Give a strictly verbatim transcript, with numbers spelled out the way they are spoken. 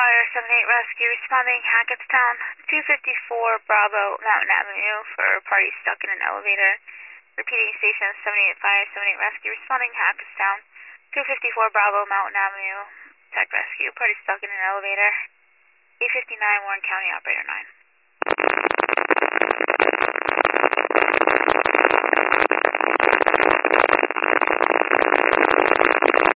Fire seven eight Rescue responding Hackettstown, two fifty-four Bravo Mountain Avenue for party stuck in an elevator. Repeating station seven eight Fire seven eight Rescue responding Hackettstown, two fifty-four Bravo Mountain Avenue. Tech Rescue, party stuck in an elevator. eight fifty-nine Warren County, operator nine.